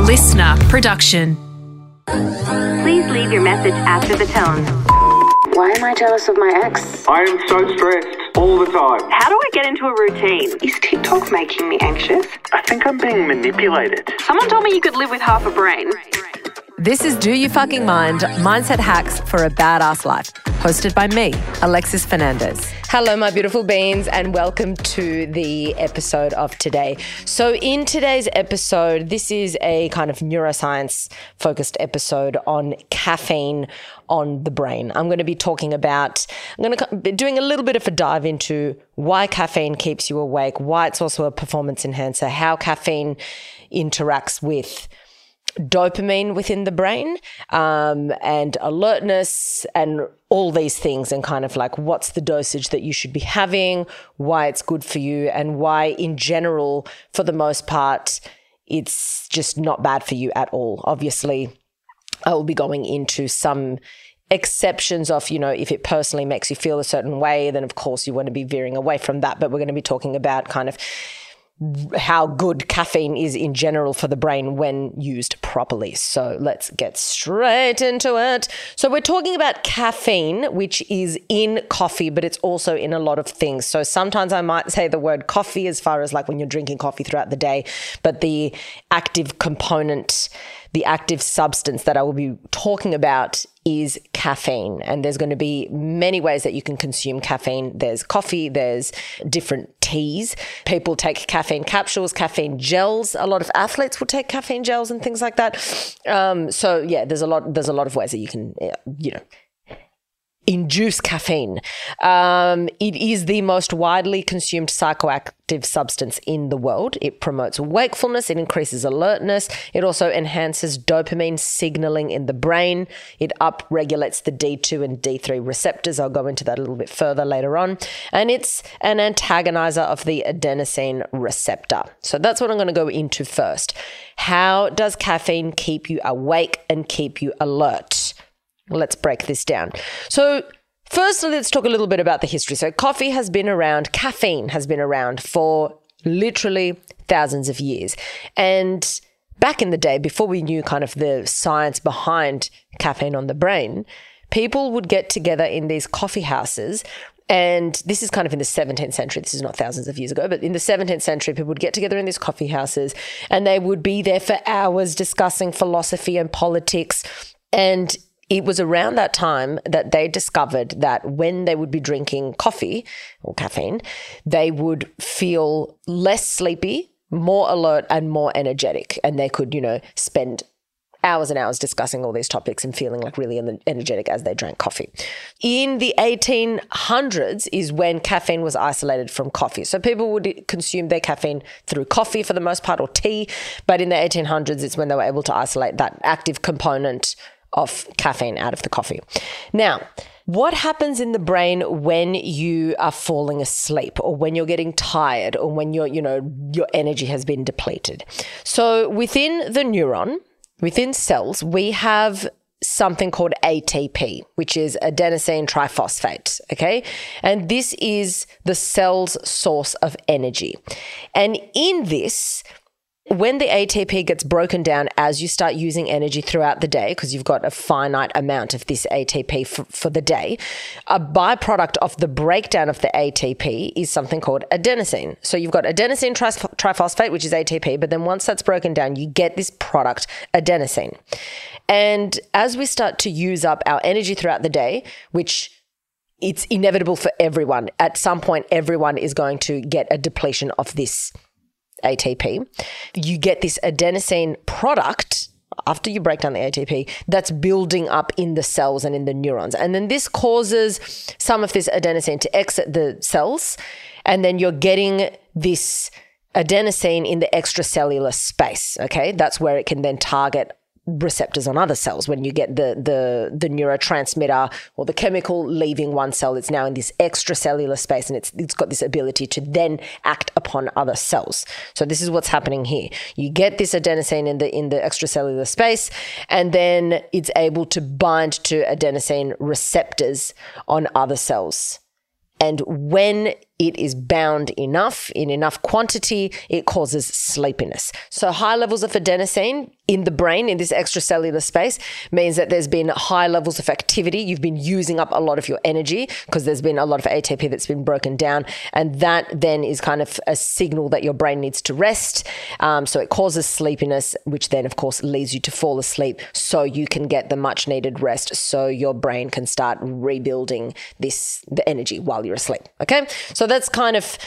listener production. Please leave your message after the tone. Why am I jealous of my ex? I am so stressed all the time. How do I get into a routine? Is TikTok making me anxious? I think I'm being manipulated. Someone told me you could live with half a brain. This is Do You Fucking Mind? Mindset Hacks for a Badass Life, hosted by me, Alexis Fernandez. Hello, my beautiful beings, and welcome to the episode of today. So in today's episode, this is a kind of neuroscience-focused episode on caffeine on the brain. I'm going to be doing a little bit of a dive into why caffeine keeps you awake, why it's also a performance enhancer, how caffeine interacts with dopamine within the brain, and alertness and all these things, and kind of like what's the dosage that you should be having, why it's good for you, and why in general, for the most part, it's just not bad for you at all. Obviously, I will be going into some exceptions of, if it personally makes you feel a certain way, then of course you want to be veering away from that. But we're going to be talking about kind of how good caffeine is in general for the brain when used properly. So let's get straight into it. So we're talking about caffeine, which is in coffee, but it's also in a lot of things. So sometimes I might say the word coffee as far as like when you're drinking coffee throughout the day, but the active component, the active substance that I will be talking about is caffeine. And there's going to be many ways that you can consume caffeine. There's coffee, there's different teas. People take caffeine capsules, caffeine gels. A lot of athletes will take caffeine gels and things like that. So yeah, there's a lot of ways that you can, induce caffeine. It is the most widely consumed psychoactive substance in the world. It promotes wakefulness. It increases alertness. It also enhances dopamine signaling in the brain. It upregulates the D2 and D3 receptors. I'll go into that a little bit further later on. And it's an antagonizer of the adenosine receptor. So that's what I'm going to go into first. How does caffeine keep you awake and keep you alert? Let's break this down. So firstly, let's talk a little bit about the history. So caffeine has been around for literally thousands of years. And back in the day, before we knew kind of the science behind caffeine on the brain, people would get together in these coffee houses. And this is kind of in the 17th century. This is not thousands of years ago, but in the 17th century, people would get together in these coffee houses and they would be there for hours discussing philosophy and politics. And it was around that time that they discovered that when they would be drinking coffee or caffeine, they would feel less sleepy, more alert, and more energetic. And they could, spend hours and hours discussing all these topics and feeling like really energetic as they drank coffee. In the 1800s is when caffeine was isolated from coffee. So people would consume their caffeine through coffee for the most part, or tea. But in the 1800s, it's when they were able to isolate that active component of caffeine out of the coffee. Now, what happens in the brain when you are falling asleep, or when you're getting tired, or when your energy has been depleted? So within the neuron, within cells, we have something called ATP, which is adenosine triphosphate, okay? And this is the cell's source of energy. And in this, when the ATP gets broken down as you start using energy throughout the day, because you've got a finite amount of this ATP for the day, a byproduct of the breakdown of the ATP is something called adenosine. So you've got adenosine triphosphate, which is ATP, but then once that's broken down, you get this product, adenosine. And as we start to use up our energy throughout the day, which it's inevitable for everyone, at some point everyone is going to get a depletion of this ATP. You get this adenosine product after you break down the ATP that's building up in the cells and in the neurons. And then this causes some of this adenosine to exit the cells. And then you're getting this adenosine in the extracellular space. Okay. That's where it can then target receptors on other cells. When you get the neurotransmitter or the chemical leaving one cell, it's now in this extracellular space, and it's got this ability to then act upon other cells. So this is what's happening here. You get this adenosine in the extracellular space, and then it's able to bind to adenosine receptors on other cells. And when it is bound enough, in enough quantity, it causes sleepiness. So high levels of adenosine in the brain, in this extracellular space, means that there's been high levels of activity. You've been using up a lot of your energy because there's been a lot of ATP that's been broken down. And that then is kind of a signal that your brain needs to rest. So it causes sleepiness, which then, of course, leads you to fall asleep so you can get the much needed rest so your brain can start rebuilding the energy while you're asleep. Okay? So that's kind of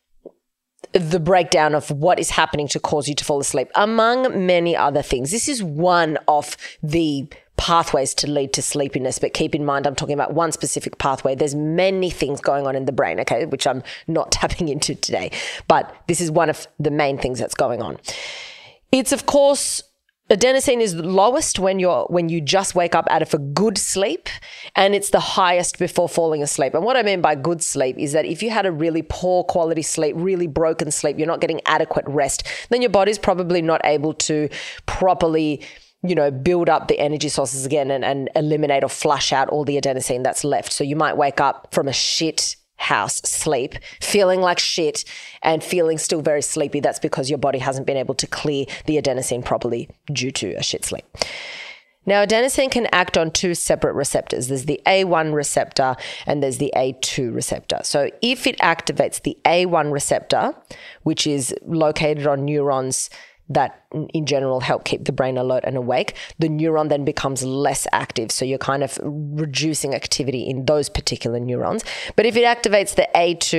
the breakdown of what is happening to cause you to fall asleep, among many other things. This is one of the pathways to lead to sleepiness, but keep in mind, I'm talking about one specific pathway. There's many things going on in the brain, okay, which I'm not tapping into today, but this is one of the main things that's going on. It's, of course, adenosine is lowest when you just wake up out of a good sleep, and it's the highest before falling asleep. And what I mean by good sleep is that if you had a really poor quality sleep, really broken sleep, you're not getting adequate rest, then your body's probably not able to properly, build up the energy sources again and eliminate or flush out all the adenosine that's left. So you might wake up from a shit house sleep feeling like shit and feeling still very sleepy. That's because your body hasn't been able to clear the adenosine properly due to a shit sleep. Now, adenosine can act on two separate receptors. There's the A1 receptor and there's the A2 receptor. So if it activates the A1 receptor, which is located on neurons that in general help keep the brain alert and awake, the neuron then becomes less active. So you're kind of reducing activity in those particular neurons. But if it activates the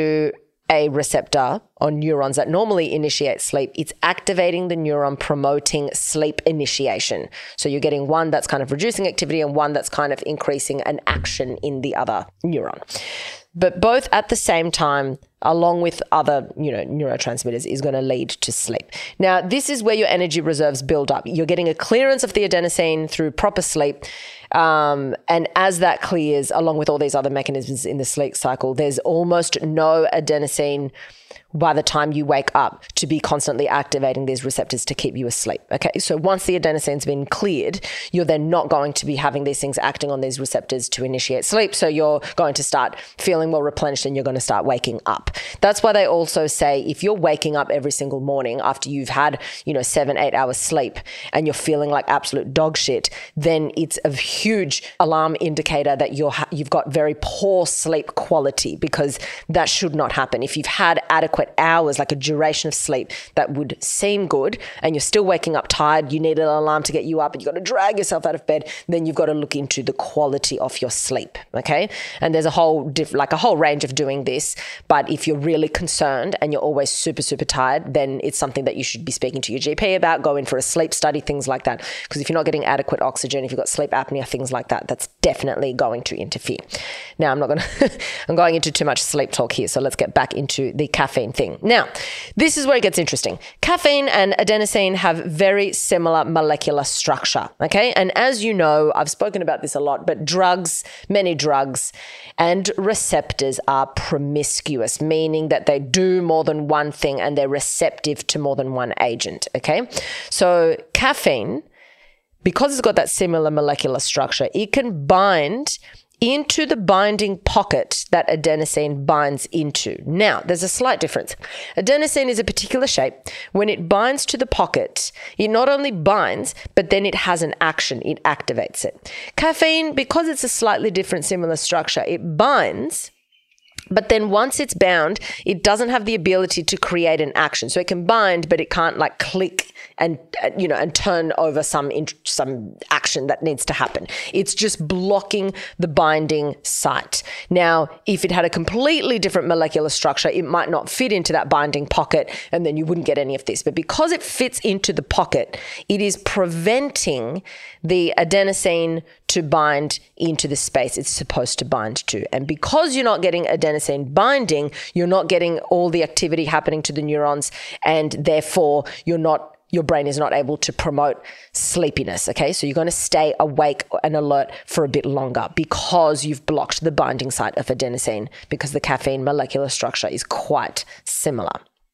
A2A receptor on neurons that normally initiate sleep, it's activating the neuron promoting sleep initiation. So you're getting one that's kind of reducing activity and one that's kind of increasing an action in the other neuron. But both at the same time, along with other, neurotransmitters, is going to lead to sleep. Now, this is where your energy reserves build up. You're getting a clearance of the adenosine through proper sleep. And as that clears, along with all these other mechanisms in the sleep cycle, there's almost no adenosine by the time you wake up to be constantly activating these receptors to keep you asleep. Okay, so once the adenosine's been cleared, you're then not going to be having these things acting on these receptors to initiate sleep. So you're going to start feeling more replenished and you're going to start waking up. That's why they also say if you're waking up every single morning after you've had, 7-8 hours sleep and you're feeling like absolute dog shit, then it's a huge alarm indicator that you've got very poor sleep quality, because that should not happen. If you've had adequate hours, like a duration of sleep that would seem good, and you're still waking up tired, you need an alarm to get you up and you've got to drag yourself out of bed, then you've got to look into the quality of your sleep, okay? And there's a whole range of doing this, but if you're really concerned and you're always super, super tired, then it's something that you should be speaking to your GP about, go in for a sleep study, things like that. Because if you're not getting adequate oxygen, if you've got sleep apnea, things like that, that's definitely going to interfere. Now, I'm going into too much sleep talk here, so let's get back into the caffeine thing. Now, this is where it gets interesting. Caffeine and adenosine have very similar molecular structure, okay? And as you know, I've spoken about this a lot, but many drugs and receptors are promiscuous, meaning that they do more than one thing and they're receptive to more than one agent, okay? So caffeine, because it's got that similar molecular structure, it can bind into the binding pocket that adenosine binds into. Now, there's a slight difference. Adenosine is a particular shape. When it binds to the pocket, it not only binds, but then it has an action. It activates it. Caffeine, because it's a slightly different similar structure, it binds, but then once it's bound, it doesn't have the ability to create an action. So it can bind, but it can't like click and turn over some action that needs to happen. It's just blocking the binding site. Now, if it had a completely different molecular structure, it might not fit into that binding pocket and then you wouldn't get any of this. But because it fits into the pocket, it is preventing the adenosine to bind into the space it's supposed to bind to. And because you're not getting adenosine binding, you're not getting all the activity happening to the neurons, and therefore your brain is not able to promote sleepiness, okay? So you're going to stay awake and alert for a bit longer because you've blocked the binding site of adenosine, because the caffeine molecular structure is quite similar.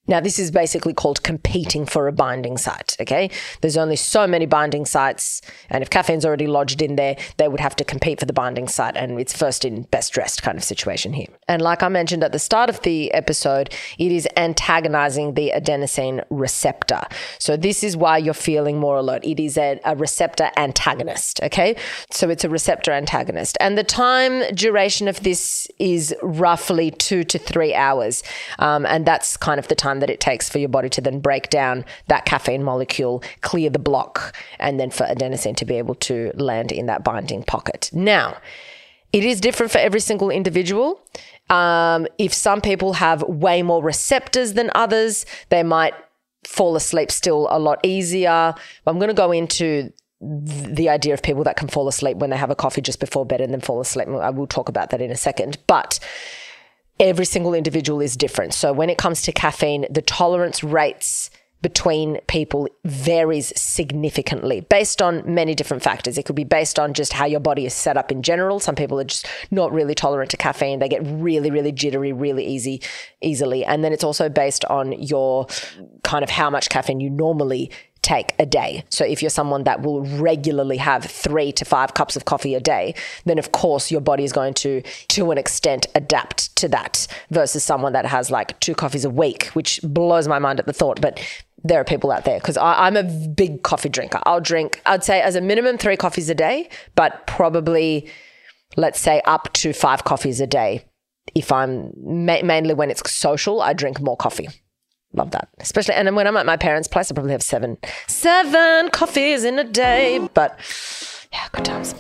Now, this is basically called competing for a binding site, okay? There's only so many binding sites, and if caffeine's already lodged in there, they would have to compete for the binding site, and it's first in, best dressed kind of situation here. And like I mentioned at the start of the episode, it is antagonizing the adenosine receptor. So this is why you're feeling more alert. It is a receptor antagonist, okay? So it's a receptor antagonist. And the time duration of this is roughly 2 to 3 hours, and that's kind of the time that it takes for your body to then break down that caffeine molecule, clear the block, and then for adenosine to be able to land in that binding pocket. Now, it is different for every single individual. If some people have way more receptors than others, they might fall asleep still a lot easier. I'm going to go into the idea of people that can fall asleep when they have a coffee just before bed and then fall asleep. I will talk about that in a second. But every single individual is different. So when it comes to caffeine, the tolerance rates between people varies significantly based on many different factors. It could be based on just how your body is set up in general. Some people are just not really tolerant to caffeine. They get really, really jittery really easily. And then it's also based on your kind of how much caffeine you normally take a day. So if you're someone that will regularly have 3 to 5 cups of coffee a day, then of course your body is going to an extent adapt to that versus someone that has like 2 coffees a week, which blows my mind at the thought. But there are people out there, because I'm a big coffee drinker. I'd say as a minimum 3 coffees a day, but probably let's say up to 5 coffees a day. If I'm mainly when it's social, I drink more coffee. Love that. Especially, and when I'm at my parents' place, I probably have 7 coffees in a day. But yeah, good times.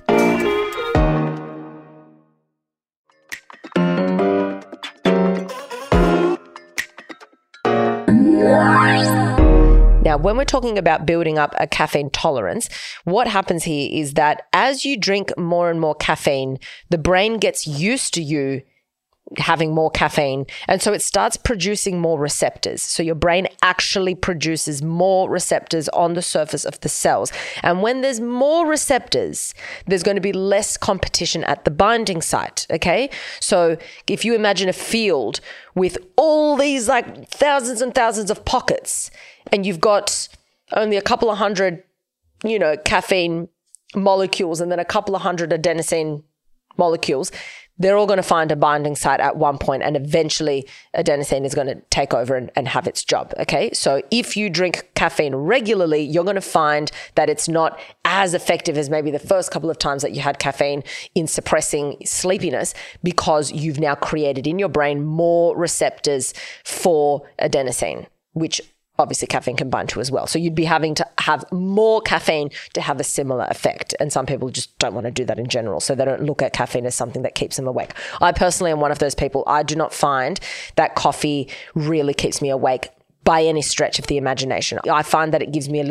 Now, when we're talking about building up a caffeine tolerance, what happens here is that as you drink more and more caffeine, the brain gets used to you having more caffeine, and so it starts producing more receptors. So your brain actually produces more receptors on the surface of the cells. And when there's more receptors, there's going to be less competition at the binding site, okay? So if you imagine a field with all these like thousands and thousands of pockets, and you've got only a couple of hundred, caffeine molecules and then a couple of hundred adenosine molecules, they're all going to find a binding site at one point, and eventually adenosine is going to take over and have its job, okay? So if you drink caffeine regularly, you're going to find that it's not as effective as maybe the first couple of times that you had caffeine in suppressing sleepiness, because you've now created in your brain more receptors for adenosine, which obviously caffeine can bind to as well. So you'd be having to have more caffeine to have a similar effect. And some people just don't want to do that in general. So they don't look at caffeine as something that keeps them awake. I personally am one of those people. I do not find that coffee really keeps me awake by any stretch of the imagination. I find that it gives me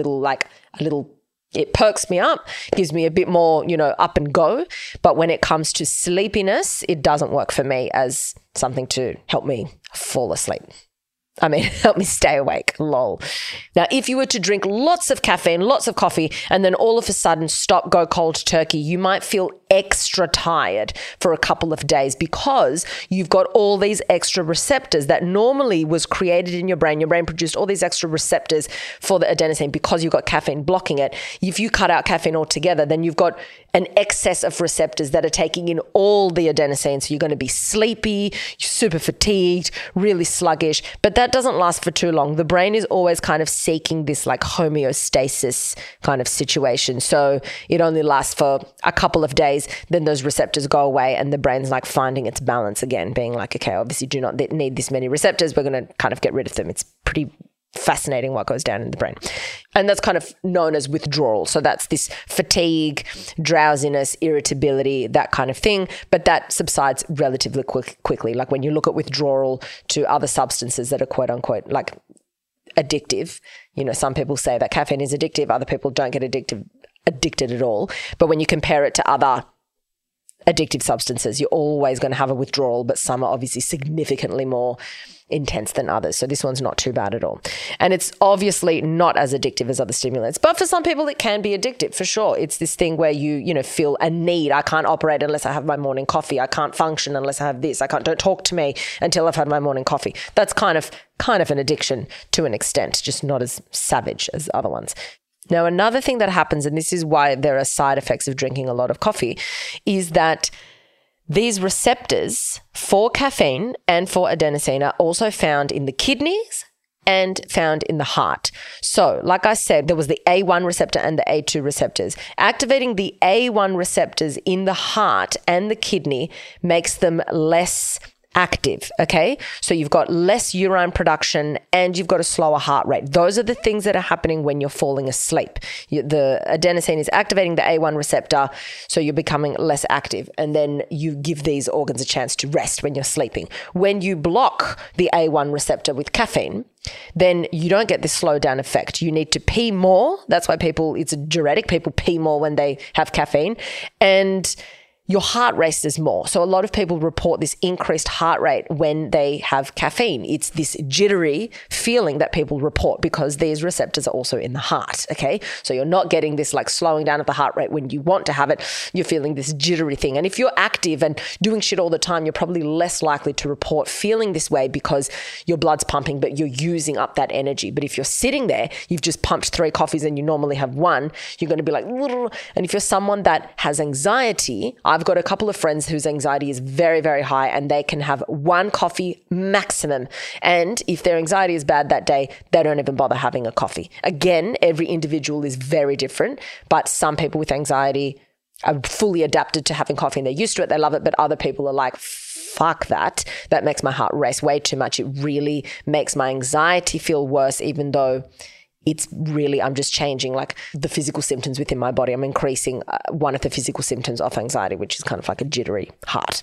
it perks me up, gives me a bit more, up and go. But when it comes to sleepiness, it doesn't work for me as something to help me fall asleep. Help me stay awake, lol. Now, if you were to drink lots of caffeine, lots of coffee, and then all of a sudden go cold turkey, you might feel extra tired for a couple of days because you've got all these extra receptors that normally was created in your brain. Your brain produced all these extra receptors for the adenosine because you've got caffeine blocking it. If you cut out caffeine altogether, then you've got an excess of receptors that are taking in all the adenosine. So you're going to be sleepy, super fatigued, really sluggish, but that doesn't last for too long. The brain is always kind of seeking this like homeostasis kind of situation. So it only lasts for a couple of days, then those receptors go away and the brain's like finding its balance again, being like, okay, obviously do not need this many receptors. We're going to kind of get rid of them. It's pretty fascinating what goes down in the brain. And that's kind of known as withdrawal. So that's this fatigue, drowsiness, irritability, that kind of thing. But that subsides relatively quickly. Like when you look at withdrawal to other substances that are quote unquote like addictive, some people say that caffeine is addictive. Other people don't get addicted at all. But when you compare it to other addictive substances. You're always going to have a withdrawal, but some are obviously significantly more intense than others. So this one's not too bad at all. And it's obviously not as addictive as other stimulants. But for some people, it can be addictive for sure. It's this thing where you feel a need. I can't operate unless I have my morning coffee. I can't function unless I have this. Don't talk to me until I've had my morning coffee. That's kind of an addiction to an extent, just not as savage as other ones. Now, another thing that happens, and this is why there are side effects of drinking a lot of coffee, is that these receptors for caffeine and for adenosine are also found in the kidneys and found in the heart. So, like I said, there was the A1 receptor and the A2 receptors. Activating the A1 receptors in the heart and the kidney makes them less active, okay? So you've got less urine production and you've got a slower heart rate. Those are the things that are happening when you're falling asleep. The adenosine is activating the A1 receptor, so you're becoming less active, and then you give these organs a chance to rest when you're sleeping. When you block the A1 receptor with caffeine, then you don't get this slow down effect. You need to pee more. That's why it's a diuretic. People pee more when they have caffeine, and your heart races more. So a lot of people report this increased heart rate when they have caffeine. It's this jittery feeling that people report because these receptors are also in the heart, okay? So you're not getting this like slowing down of the heart rate when you want to have it. You're feeling this jittery thing. And if you're active and doing shit all the time, you're probably less likely to report feeling this way because your blood's pumping, but you're using up that energy. But if you're sitting there, you've just pumped 3 coffees and you normally have 1, you're going to be like, and if you're someone that has anxiety, I've got a couple of friends whose anxiety is very, very high and they can have 1 coffee maximum. And if their anxiety is bad that day, they don't even bother having a coffee. Again, every individual is very different, but some people with anxiety are fully adapted to having coffee and they're used to it. They love it. But other people are like, fuck that. That makes my heart race way too much. It really makes my anxiety feel worse, even though it's really, I'm just changing like the physical symptoms within my body. I'm increasing one of the physical symptoms of anxiety, which is kind of like a jittery heart.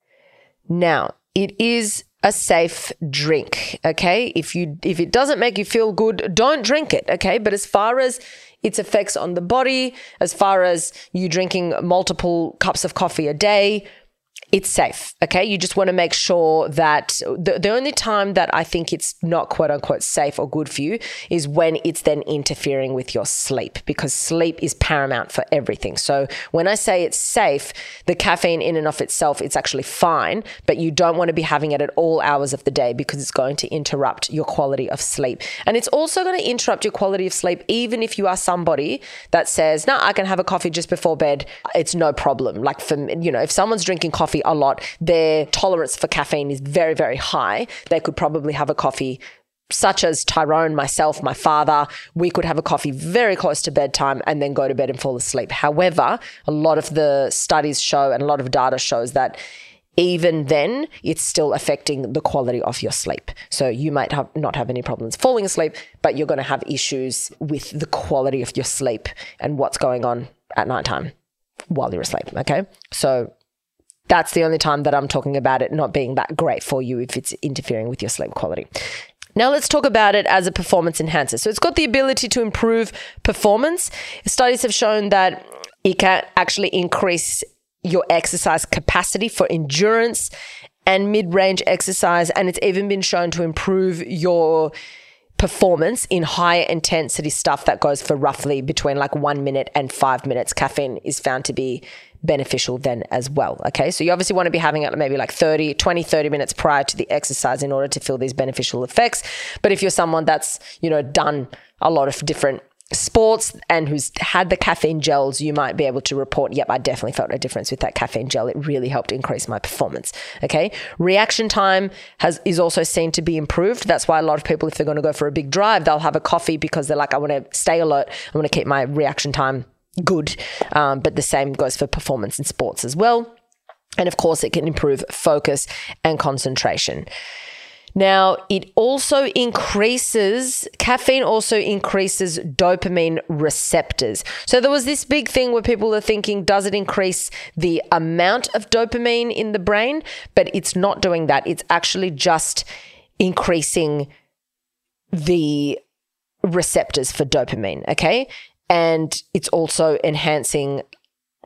Now, it is a safe drink, okay? If it doesn't make you feel good, don't drink it, okay? But as far as its effects on the body, as far as you drinking multiple cups of coffee a day, it's safe, okay? You just want to make sure that the only time that I think it's not quote unquote safe or good for you is when it's then interfering with your sleep, because sleep is paramount for everything. So when I say it's safe, the caffeine in and of itself, it's actually fine, but you don't want to be having it at all hours of the day because it's going to interrupt your quality of sleep. And it's also going to interrupt your quality of sleep even if you are somebody that says, no, I can have a coffee just before bed. It's no problem. Like if someone's drinking coffee a lot, their tolerance for caffeine is very, very high. They could probably have a coffee, such as Tyrone, myself, my father, we could have a coffee very close to bedtime and then go to bed and fall asleep. However, a lot of the studies show and a lot of data shows that even then, it's still affecting the quality of your sleep. So you might not have any problems falling asleep, but you're going to have issues with the quality of your sleep and what's going on at nighttime while you're asleep, okay? So that's the only time that I'm talking about it not being that great for you if it's interfering with your sleep quality. Now let's talk about it as a performance enhancer. So it's got the ability to improve performance. Studies have shown that it can actually increase your exercise capacity for endurance and mid-range exercise, and it's even been shown to improve your performance in higher intensity stuff that goes for roughly between like 1 minute and 5 minutes. Caffeine is found to be beneficial then as well, okay? So you obviously want to be having it maybe like 30 minutes prior to the exercise in order to feel these beneficial effects. But if you're someone that's, done a lot of different sports and who's had the caffeine gels, you might be able to report, yep, I definitely felt a difference with that caffeine gel. It really helped increase my performance, okay? Reaction time is also seen to be improved. That's why a lot of people, if they're going to go for a big drive, they'll have a coffee because they're like, I want to stay alert. I want to keep my reaction time good. But the same goes for performance in sports as well. And of course, it can improve focus and concentration. Now, caffeine also increases dopamine receptors. So there was this big thing where people are thinking, does it increase the amount of dopamine in the brain? But it's not doing that. It's actually just increasing the receptors for dopamine, okay? And it's also enhancing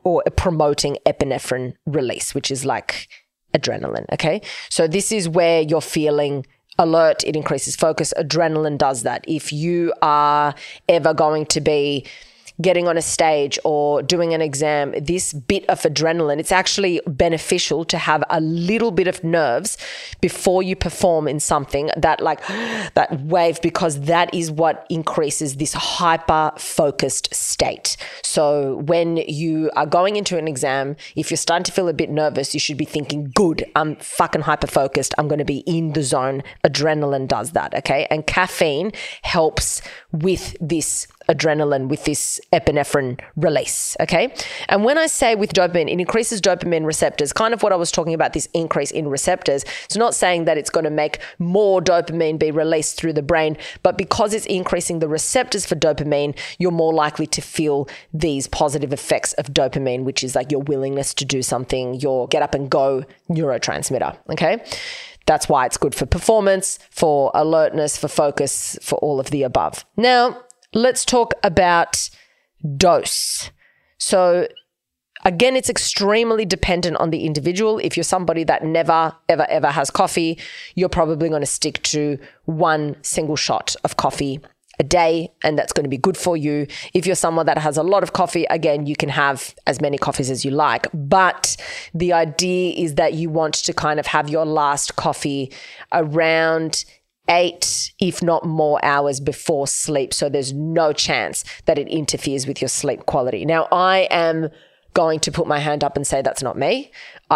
or promoting epinephrine release, which is like adrenaline, okay? So this is where you're feeling alert, it increases focus. Adrenaline does that. If you are ever going to be getting on a stage or doing an exam, this bit of adrenaline, it's actually beneficial to have a little bit of nerves before you perform in something, that wave, because that is what increases this hyper-focused state. So when you are going into an exam, if you're starting to feel a bit nervous, you should be thinking, good, I'm fucking hyper-focused, I'm going to be in the zone. Adrenaline does that, okay? And caffeine helps with this adrenaline, with this epinephrine release, okay? And when I say with dopamine, it increases dopamine receptors, kind of what I was talking about, this increase in receptors. It's not saying that it's going to make more dopamine be released through the brain, but because it's increasing the receptors for dopamine, you're more likely to feel these positive effects of dopamine, which is like your willingness to do something, your get up and go neurotransmitter, okay? That's why it's good for performance, for alertness, for focus, for all of the above. Now, let's talk about dose. So again, it's extremely dependent on the individual. If you're somebody that never, ever, ever has coffee, you're probably going to stick to one single shot of coffee a day, and that's going to be good for you. If you're someone that has a lot of coffee, again, you can have as many coffees as you like. But the idea is that you want to kind of have your last coffee around 8, if not more, hours before sleep. So there's no chance that it interferes with your sleep quality. Now, I am going to put my hand up and say that's not me.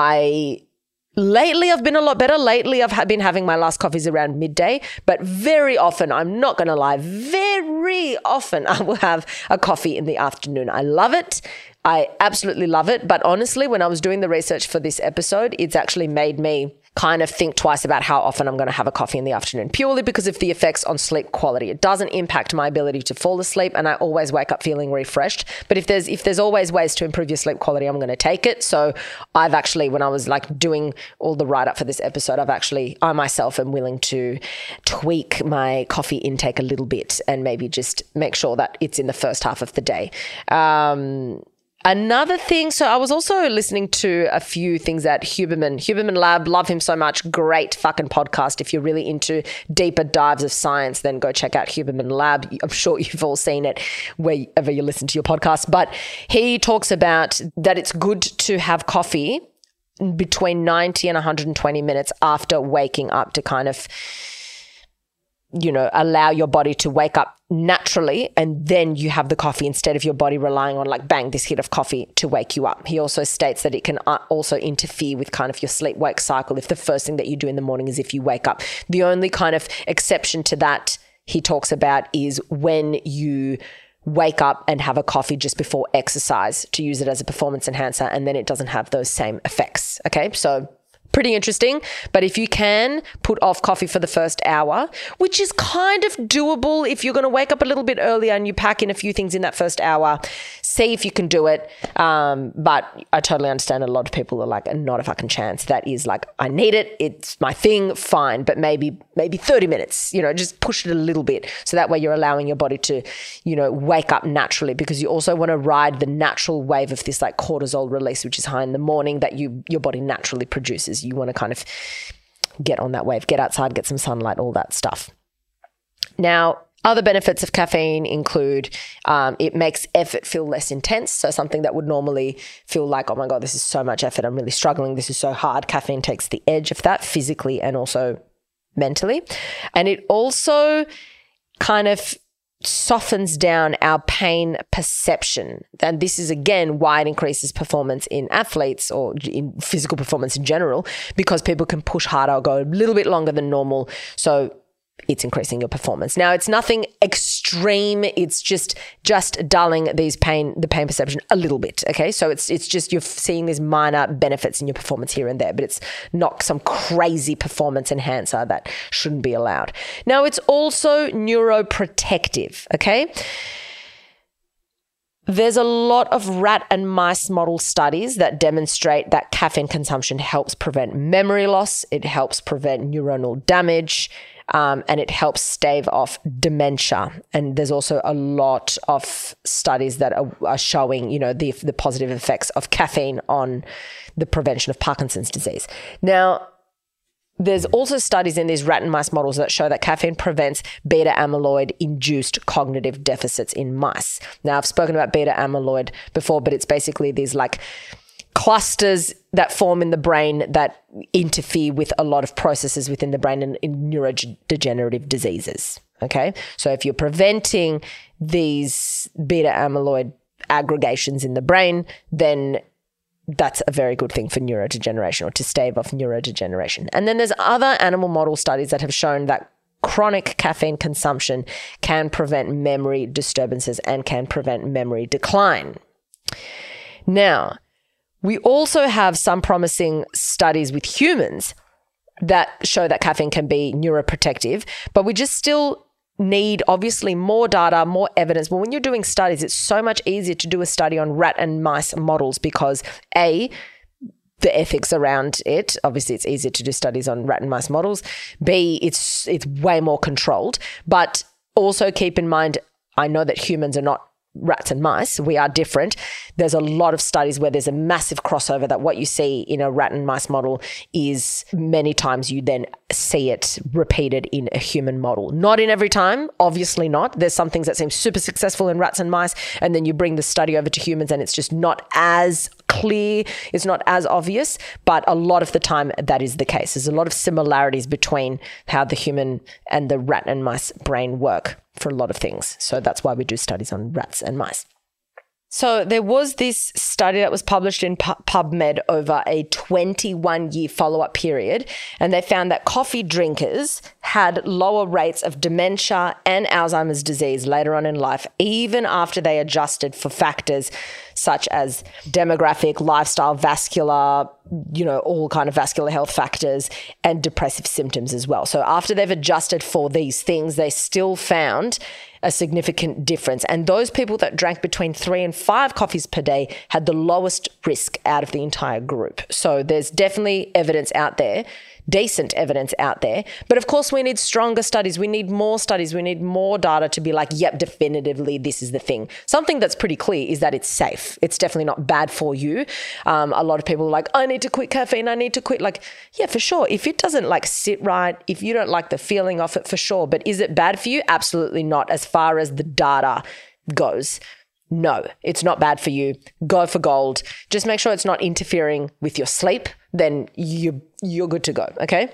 Lately, I've been a lot better. Lately, I've been having my last coffees around midday, but very often, I'm not going to lie, very often I will have a coffee in the afternoon. I love it. I absolutely love it. But honestly, when I was doing the research for this episode, it's actually made me kind of think twice about how often I'm going to have a coffee in the afternoon, purely because of the effects on sleep quality. It doesn't impact my ability to fall asleep, and I always wake up feeling refreshed. But if there's always ways to improve your sleep quality, I'm going to take it. So I've actually, when I was like doing all the write-up for this episode, I myself am willing to tweak my coffee intake a little bit and maybe just make sure that it's in the first half of the day. Another thing, so I was also listening to a few things at Huberman Lab. Love him so much. Great fucking podcast. If you're really into deeper dives of science, then go check out Huberman Lab. I'm sure you've all seen it wherever you listen to your podcast. But he talks about that it's good to have coffee between 90 and 120 minutes after waking up to kind of, allow your body to wake up naturally, and then you have the coffee instead of your body relying on like bang, this hit of coffee to wake you up. He also states that it can also interfere with kind of your sleep-wake cycle if the first thing that you do in the morning is if you wake up. The only kind of exception to that he talks about is when you wake up and have a coffee just before exercise to use it as a performance enhancer, and then it doesn't have those same effects. Okay, so pretty interesting. But if you can put off coffee for the first hour, which is kind of doable if you're going to wake up a little bit earlier and you pack in a few things in that first hour, see if you can do it. But I totally understand a lot of people are like, not a fucking chance. That is like, I need it. It's my thing. Fine. But maybe 30 minutes, just push it a little bit. So that way you're allowing your body to, wake up naturally, because you also want to ride the natural wave of this like cortisol release, which is high in the morning, that your body naturally produces. You want to kind of get on that wave, get outside, get some sunlight, all that stuff. Now, other benefits of caffeine include it makes effort feel less intense. So something that would normally feel like, oh my God, this is so much effort, I'm really struggling, this is so hard. Caffeine takes the edge of that physically and also mentally. And it also kind of softens down our pain perception. And this is, again, why it increases performance in athletes or in physical performance in general, because people can push harder or go a little bit longer than normal. So it's increasing your performance. Now, it's nothing extreme. It's just dulling the pain perception a little bit, okay? So it's just you're seeing these minor benefits in your performance here and there, but it's not some crazy performance enhancer that shouldn't be allowed. Now, it's also neuroprotective, okay? There's a lot of rat and mice model studies that demonstrate that caffeine consumption helps prevent memory loss. It helps prevent neuronal damage. and it helps stave off dementia. And there's also a lot of studies that are showing, the positive effects of caffeine on the prevention of Parkinson's disease. Now, there's also studies in these rat and mice models that show that caffeine prevents beta amyloid-induced cognitive deficits in mice. Now, I've spoken about beta amyloid before, but it's basically these like clusters that form in the brain that interfere with a lot of processes within the brain and in neurodegenerative diseases. Okay, so if you're preventing these beta amyloid aggregations in the brain, then that's a very good thing for neurodegeneration, or to stave off neurodegeneration. And then there's other animal model studies that have shown that chronic caffeine consumption can prevent memory disturbances and can prevent memory decline. Now, we also have some promising studies with humans that show that caffeine can be neuroprotective, but we just still need obviously more data, more evidence. But when you're doing studies, it's so much easier to do a study on rat and mice models because A, the ethics around it. Obviously, it's easier to do studies on rat and mice models. B, it's way more controlled. But also keep in mind, I know that humans are not rats and mice. We are different. There's a lot of studies where there's a massive crossover, that what you see in a rat and mice model is many times you then see it repeated in a human model. Not in every time, obviously not. There's some things that seem super successful in rats and mice, and then you bring the study over to humans and it's just not as clear, it's not as obvious, but a lot of the time that is the case. There's a lot of similarities between how the human and the rat and mice brain work for a lot of things. So that's why we do studies on rats and mice. So there was this study that was published in PubMed over a 21-year follow-up period, and they found that coffee drinkers had lower rates of dementia and Alzheimer's disease later on in life, even after they adjusted for factors such as demographic, lifestyle, vascular, all kind of vascular health factors, and depressive symptoms as well. So after they've adjusted for these things, they still found a significant difference. And those people that drank between 3 and 5 coffees per day had the lowest risk out of the entire group. So there's definitely evidence out there, decent evidence out there. But of course, we need stronger studies. We need more studies. We need more data to be like, yep, definitively, this is the thing. Something that's pretty clear is that it's safe. It's definitely not bad for you. A lot of people are like, I need to quit caffeine. I need to quit. Like, yeah, for sure. If it doesn't sit right, if you don't like the feeling of it, for sure. But is it bad for you? Absolutely not. As far as the data goes, no, it's not bad for you. Go for gold. Just make sure it's not interfering with your sleep. Then you're good to go. Okay.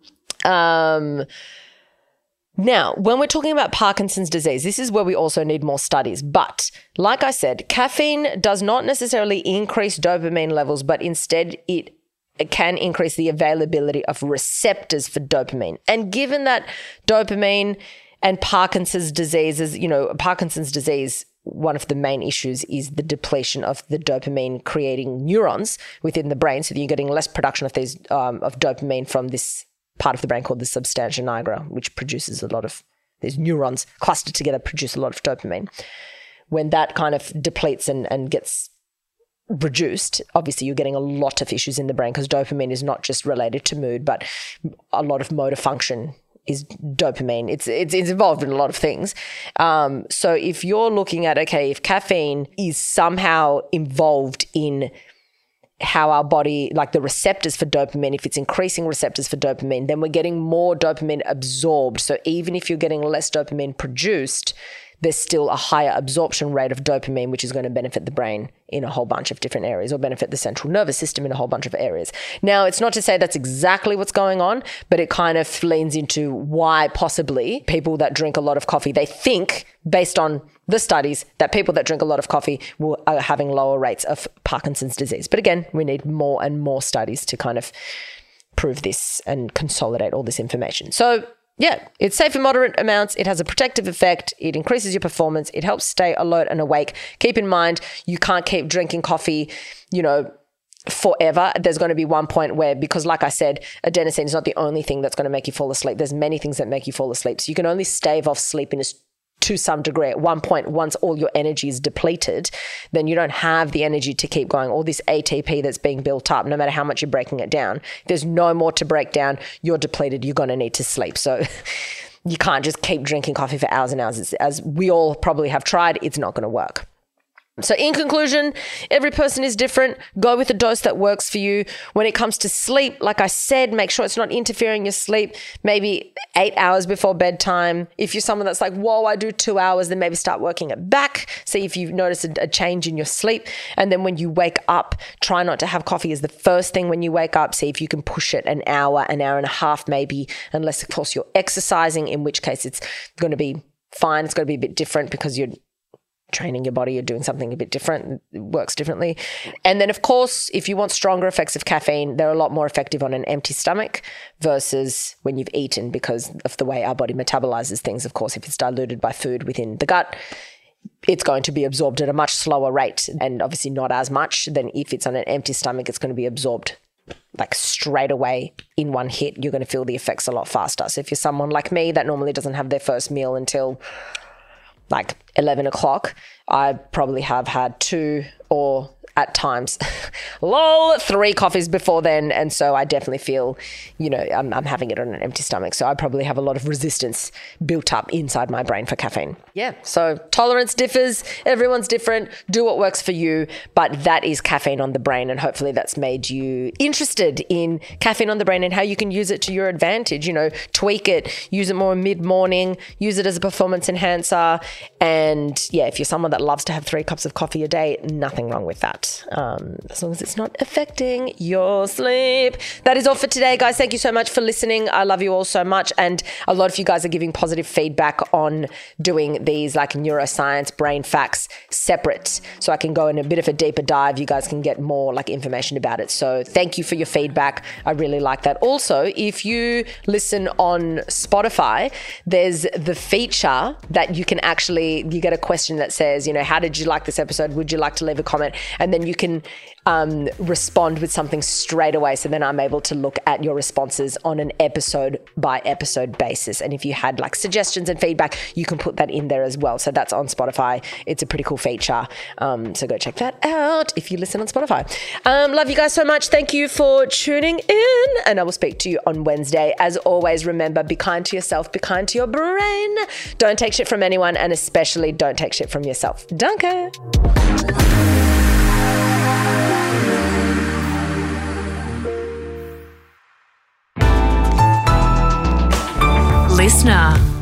Now, when we're talking about Parkinson's disease, this is where we also need more studies. But like I said, caffeine does not necessarily increase dopamine levels, but instead it can increase the availability of receptors for dopamine. And given that dopamine and Parkinson's disease is, Parkinson's disease, one of the main issues is the depletion of the dopamine creating neurons within the brain. So you're getting less production of these of dopamine from this part of the brain called the substantia nigra, which produces a lot of these neurons clustered together, produce a lot of dopamine. When that kind of depletes and gets reduced, obviously you're getting a lot of issues in the brain, because dopamine is not just related to mood, but a lot of motor function is dopamine. It's involved in a lot of things. So if you're looking at, okay, if caffeine is somehow involved in how our body, like the receptors for dopamine, if it's increasing receptors for dopamine, then we're getting more dopamine absorbed. So even if you're getting less dopamine produced, there's still a higher absorption rate of dopamine, which is going to benefit the brain in a whole bunch of different areas, or benefit the central nervous system in a whole bunch of areas. Now, it's not to say that's exactly what's going on, but it kind of leans into why possibly people that drink a lot of coffee, they think, based on the studies, that people that drink a lot of coffee are having lower rates of Parkinson's disease. But again, we need more and more studies to kind of prove this and consolidate all this information. So yeah, it's safe in moderate amounts. It has a protective effect. It increases your performance. It helps stay alert and awake. Keep in mind, you can't keep drinking coffee, forever. There's going to be one point where, because like I said, adenosine is not the only thing that's going to make you fall asleep. There's many things that make you fall asleep. So you can only stave off sleepiness to some degree. At one point, once all your energy is depleted, then you don't have the energy to keep going. All this ATP that's being built up, no matter how much you're breaking it down, if there's no more to break down, you're depleted, you're going to need to sleep. So you can't just keep drinking coffee for hours and hours. As we all probably have tried, it's not going to work. So in conclusion, every person is different. Go with a dose that works for you. When it comes to sleep, like I said, make sure it's not interfering your sleep. Maybe 8 hours before bedtime. If you're someone that's like, whoa, I do 2 hours, then maybe start working it back. See if you've noticed a change in your sleep. And then when you wake up, try not to have coffee as the first thing when you wake up. See if you can push it an hour and a half maybe, unless of course you're exercising, in which case it's going to be fine. It's going to be a bit different because you're training your body, you're doing something a bit different, it works differently. And then of course, if you want stronger effects of caffeine, they're a lot more effective on an empty stomach versus when you've eaten, because of the way our body metabolizes things. Of course, if it's diluted by food within the gut, it's going to be absorbed at a much slower rate, and obviously not as much than if it's on an empty stomach. It's going to be absorbed like straight away in one hit. You're going to feel the effects a lot faster. So if you're someone like me that normally doesn't have their first meal until like 11 o'clock, I probably have had 2 or at times, 3 coffees before then. And so I definitely feel, I'm having it on an empty stomach. So I probably have a lot of resistance built up inside my brain for caffeine. Yeah. So tolerance differs. Everyone's different. Do what works for you. But that is caffeine on the brain. And hopefully that's made you interested in caffeine on the brain and how you can use it to your advantage. Tweak it, use it more mid-morning, use it as a performance enhancer. And yeah, if you're someone that loves to have 3 cups of coffee a day, nothing wrong with that. As long as it's not affecting your sleep. That is all for today, guys. Thank you so much for listening. I love you all so much. And a lot of you guys are giving positive feedback on doing these like neuroscience brain facts separate, so I can go in a bit of a deeper dive. You guys can get more like information about it. So thank you for your feedback. I really like that. Also, if you listen on Spotify, there's the feature that you can actually, you get a question that says, how did you like this episode? Would you like to leave a comment? And then you can respond with something straight away. So then I'm able to look at your responses on an episode by episode basis. And if you had like suggestions and feedback, you can put that in there as well. So that's on Spotify. It's a pretty cool feature. So go check that out if you listen on Spotify. Love you guys so much. Thank you for tuning in. And I will speak to you on Wednesday. As always, remember, be kind to yourself, be kind to your brain. Don't take shit from anyone, and especially don't take shit from yourself. Danke. Listener.